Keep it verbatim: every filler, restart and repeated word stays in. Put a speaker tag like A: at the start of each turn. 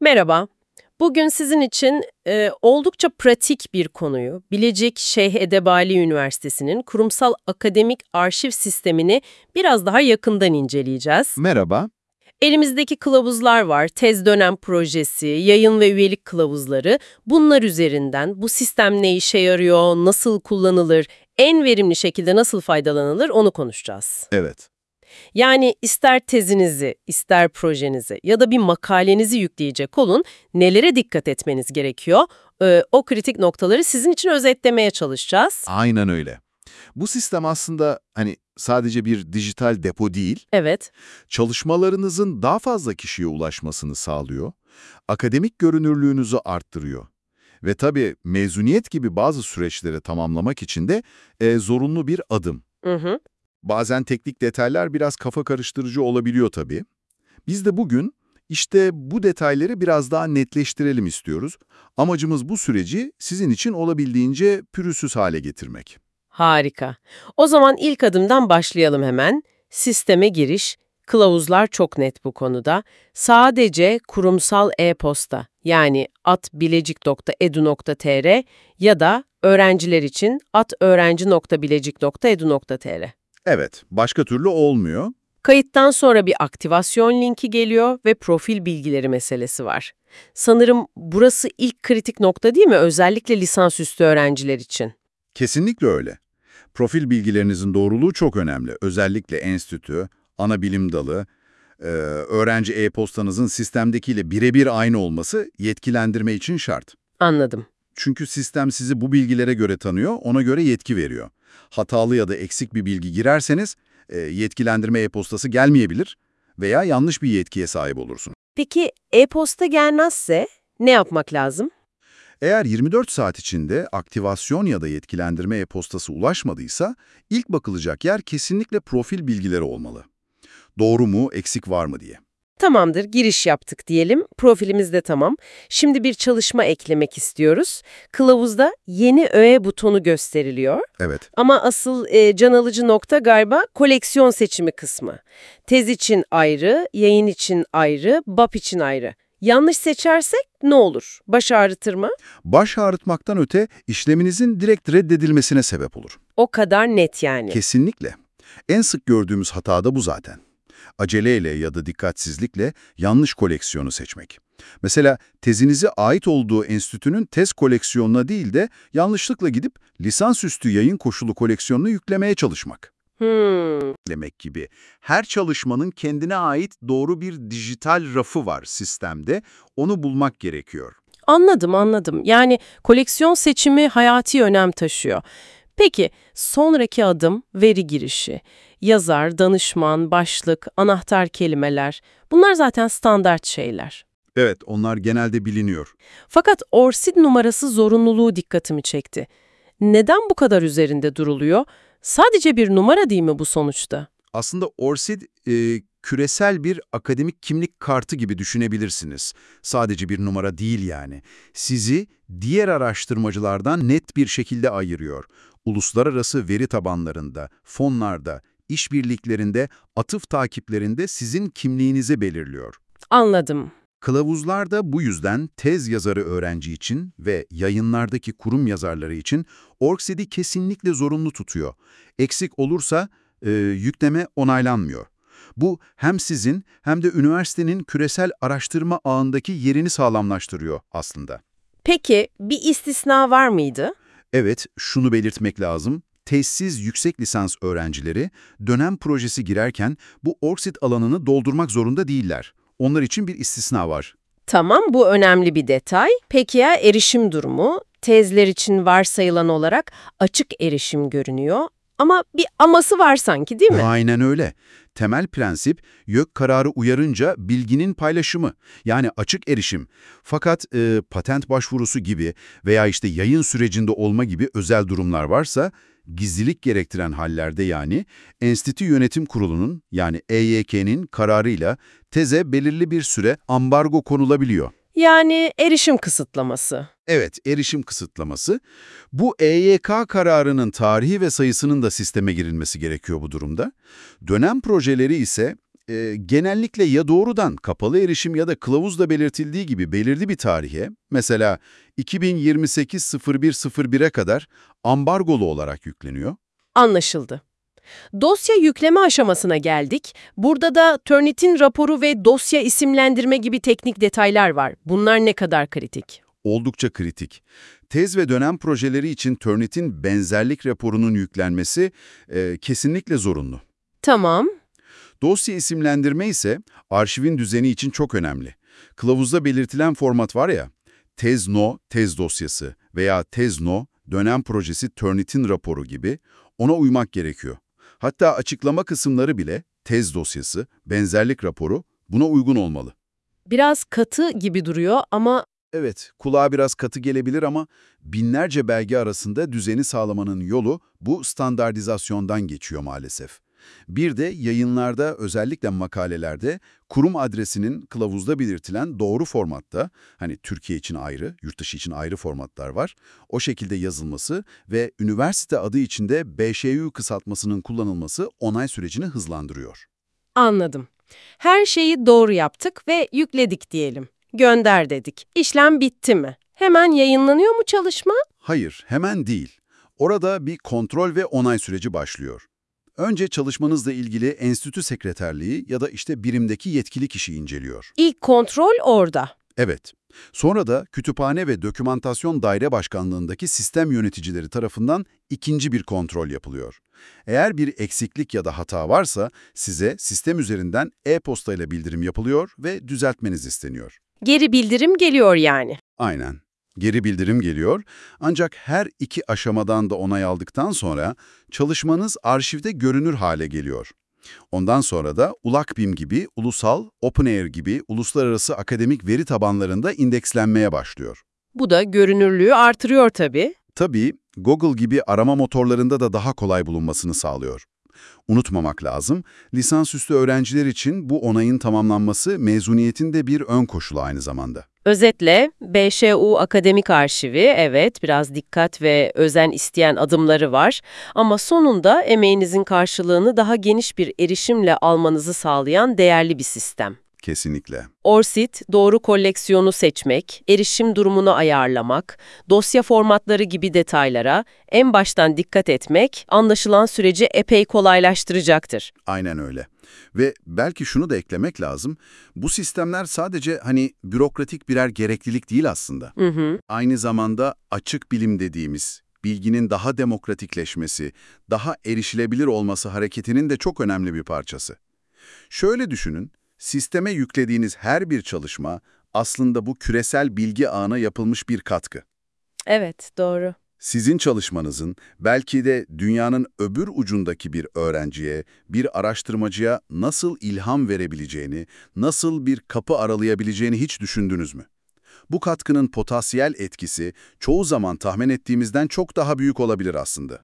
A: Merhaba. Bugün sizin için e, oldukça pratik bir konuyu, Bilecik Şeyh Edebali Üniversitesi'nin kurumsal akademik arşiv sistemini biraz daha yakından inceleyeceğiz.
B: Merhaba.
A: Elimizdeki kılavuzlar var, tez dönem projesi, yayın ve üyelik kılavuzları. Bunlar üzerinden bu sistem ne işe yarıyor, nasıl kullanılır, en verimli şekilde nasıl faydalanılır onu konuşacağız.
B: Evet.
A: Yani ister tezinizi, ister projenizi ya da bir makalenizi yükleyecek olun, nelere dikkat etmeniz gerekiyor? Ee, o kritik noktaları sizin için özetlemeye çalışacağız.
B: Aynen öyle. Bu sistem aslında hani sadece bir dijital depo değil,
A: Evet,
B: çalışmalarınızın daha fazla kişiye ulaşmasını sağlıyor, akademik görünürlüğünüzü arttırıyor. Ve tabii mezuniyet gibi bazı süreçleri tamamlamak için de e, zorunlu bir adım.
A: hı hı.
B: Bazen teknik detaylar biraz kafa karıştırıcı olabiliyor tabii. Biz de bugün işte bu detayları biraz daha netleştirelim istiyoruz. Amacımız bu süreci sizin için olabildiğince pürüzsüz hale getirmek.
A: Harika. O zaman ilk adımdan başlayalım hemen. Sisteme giriş. Kılavuzlar çok net bu konuda. Sadece kurumsal e-posta yani at bilecik nokta edu nokta tr ya da öğrenciler için at öğrenci nokta bilecik nokta edu nokta tr.
B: Evet, başka türlü olmuyor.
A: Kayıttan sonra bir aktivasyon linki geliyor ve profil bilgileri meselesi var. Sanırım burası ilk kritik nokta değil mi? Özellikle lisansüstü öğrenciler için.
B: Kesinlikle öyle. Profil bilgilerinizin doğruluğu çok önemli. Özellikle enstitü, ana bilim dalı, e, öğrenci e-postanızın sistemdekiyle birebir aynı olması yetkilendirme için şart.
A: Anladım.
B: Çünkü sistem sizi bu bilgilere göre tanıyor, ona göre yetki veriyor. Hatalı ya da eksik bir bilgi girerseniz e, yetkilendirme e-postası gelmeyebilir veya yanlış bir yetkiye sahip olursunuz.
A: Peki e-posta gelmezse ne yapmak lazım?
B: Eğer yirmi dört saat içinde aktivasyon ya da yetkilendirme e-postası ulaşmadıysa, ilk bakılacak yer kesinlikle profil bilgileri olmalı. Doğru mu, eksik var mı diye.
A: Tamamdır, giriş yaptık diyelim. Profilimiz de tamam. Şimdi bir çalışma eklemek istiyoruz. Kılavuzda yeni öğe butonu gösteriliyor.
B: Evet,
A: Ama asıl e, can alıcı nokta galiba koleksiyon seçimi kısmı. Tez için ayrı, yayın için ayrı, B A P için ayrı. Yanlış seçersek ne olur? Baş ağrıtır mı?
B: baş ağrıtmaktan öte işleminizin direkt reddedilmesine sebep olur.
A: O kadar net yani.
B: Kesinlikle. En sık gördüğümüz hata da bu zaten. Aceleyle ya da dikkatsizlikle yanlış koleksiyonu seçmek. Mesela tezinize ait olduğu enstitünün tez koleksiyonuna değil de yanlışlıkla gidip lisansüstü yayın koşulu koleksiyonunu yüklemeye çalışmak.
A: Hmm,
B: Demek gibi. Her çalışmanın kendine ait doğru bir dijital rafı var sistemde. Onu bulmak gerekiyor.
A: anladım anladım. Yani koleksiyon seçimi hayati önem taşıyor. Peki sonraki adım veri girişi. Yazar, danışman, başlık, anahtar kelimeler. Bunlar zaten standart şeyler.
B: Evet, onlar genelde biliniyor.
A: Fakat ORCID numarası zorunluluğu dikkatimi çekti. Neden bu kadar üzerinde duruluyor? Sadece bir numara değil mi bu sonuçta?
B: Aslında ORCID e, küresel bir akademik kimlik kartı gibi düşünebilirsiniz. Sadece bir numara değil yani. Sizi diğer araştırmacılardan net bir şekilde ayırıyor. Uluslararası veri tabanlarında, fonlarda, işbirliklerinde, atıf takiplerinde sizin kimliğinizi belirliyor.
A: Anladım.
B: Kılavuzlar da bu yüzden tez yazarı öğrenci için ve yayınlardaki kurum yazarları için ORCID'i kesinlikle zorunlu tutuyor. Eksik olursa e, yükleme onaylanmıyor. Bu hem sizin hem de üniversitenin küresel araştırma ağındaki yerini sağlamlaştırıyor aslında.
A: Peki bir istisna var mıydı?
B: Evet, şunu belirtmek lazım. Tezsiz yüksek lisans öğrencileri dönem projesi girerken bu ORCID alanını doldurmak zorunda değiller. Onlar için bir istisna var.
A: Tamam, bu önemli bir detay. Peki ya erişim durumu? Tezler için varsayılan olarak açık erişim görünüyor. Ama bir aması var sanki değil mi?
B: Aynen öyle. Temel prensip, YÖK kararı uyarınca bilginin paylaşımı, yani açık erişim. Fakat e, patent başvurusu gibi veya işte yayın sürecinde olma gibi özel durumlar varsa, gizlilik gerektiren hallerde yani, Enstitü Yönetim Kurulu'nun yani E Y K'nin kararıyla teze belirli bir süre ambargo konulabiliyor.
A: Yani erişim kısıtlaması.
B: Evet, erişim kısıtlaması. Bu E Y K kararının tarihi ve sayısının da sisteme girilmesi gerekiyor bu durumda. Dönem projeleri ise e, genellikle ya doğrudan kapalı erişim ya da kılavuzda belirtildiği gibi belirli bir tarihe, mesela iki bin yirmi sekiz sıfır bir sıfır bire kadar ambargolu olarak yükleniyor.
A: Anlaşıldı. Dosya yükleme aşamasına geldik. Burada da Turnitin raporu ve dosya isimlendirme gibi teknik detaylar var. Bunlar ne kadar kritik?
B: Oldukça kritik. Tez ve dönem projeleri için Turnitin benzerlik raporunun yüklenmesi e, kesinlikle zorunlu.
A: Tamam.
B: Dosya isimlendirme ise arşivin düzeni için çok önemli. Kılavuzda belirtilen format var ya, tez no, tez dosyası veya tez no, dönem projesi Turnitin raporu gibi ona uymak gerekiyor. Hatta açıklama kısımları bile tez dosyası, benzerlik raporu buna uygun olmalı.
A: Biraz katı gibi duruyor ama
B: Evet, kulağa biraz katı gelebilir ama binlerce belge arasında düzeni sağlamanın yolu bu standartizasyondan geçiyor maalesef. Bir de yayınlarda, özellikle makalelerde kurum adresinin kılavuzda belirtilen doğru formatta, hani Türkiye için ayrı, yurt dışı için ayrı formatlar var, o şekilde yazılması ve üniversite adı içinde B Ş U kısaltmasının kullanılması onay sürecini hızlandırıyor.
A: anladım. Her şeyi doğru yaptık ve yükledik diyelim. Gönder dedik. İşlem bitti mi? Hemen yayınlanıyor mu çalışma?
B: Hayır, hemen değil. Orada bir kontrol ve onay süreci başlıyor. Önce çalışmanızla ilgili enstitü sekreterliği ya da işte birimdeki yetkili kişi inceliyor.
A: İlk kontrol orada.
B: Evet. Sonra da Kütüphane ve Dokümantasyon Daire Başkanlığındaki sistem yöneticileri tarafından ikinci bir kontrol yapılıyor. Eğer bir eksiklik ya da hata varsa size sistem üzerinden e-postayla bildirim yapılıyor ve düzeltmeniz isteniyor.
A: Geri bildirim geliyor yani.
B: Aynen. Geri bildirim geliyor, ancak her iki aşamadan da onay aldıktan sonra çalışmanız arşivde görünür hale geliyor. Ondan sonra da ULAKBİM gibi, ulusal, OpenAIRE gibi uluslararası akademik veri tabanlarında indekslenmeye başlıyor.
A: Bu da görünürlüğü artırıyor tabii.
B: Tabii Google gibi arama motorlarında da daha kolay bulunmasını sağlıyor. Unutmamak lazım, lisansüstü öğrenciler için bu onayın tamamlanması mezuniyetin de bir ön koşulu aynı zamanda.
A: Özetle B Ş U Akademik Arşivi, evet biraz dikkat ve özen isteyen adımları var ama sonunda emeğinizin karşılığını daha geniş bir erişimle almanızı sağlayan değerli bir sistem.
B: Kesinlikle.
A: ORCID, doğru koleksiyonu seçmek, erişim durumunu ayarlamak, dosya formatları gibi detaylara en baştan dikkat etmek anlaşılan süreci epey kolaylaştıracaktır.
B: Aynen öyle. Ve belki şunu da eklemek lazım, bu sistemler sadece hani bürokratik birer gereklilik değil aslında.
A: Hı hı.
B: Aynı zamanda açık bilim dediğimiz, bilginin daha demokratikleşmesi, daha erişilebilir olması hareketinin de çok önemli bir parçası. Şöyle düşünün, sisteme yüklediğiniz her bir çalışma aslında bu küresel bilgi ağına yapılmış bir katkı.
A: Evet, doğru.
B: Sizin çalışmanızın belki de dünyanın öbür ucundaki bir öğrenciye, bir araştırmacıya nasıl ilham verebileceğini, nasıl bir kapı aralayabileceğini hiç düşündünüz mü? Bu katkının potansiyel etkisi çoğu zaman tahmin ettiğimizden çok daha büyük olabilir aslında.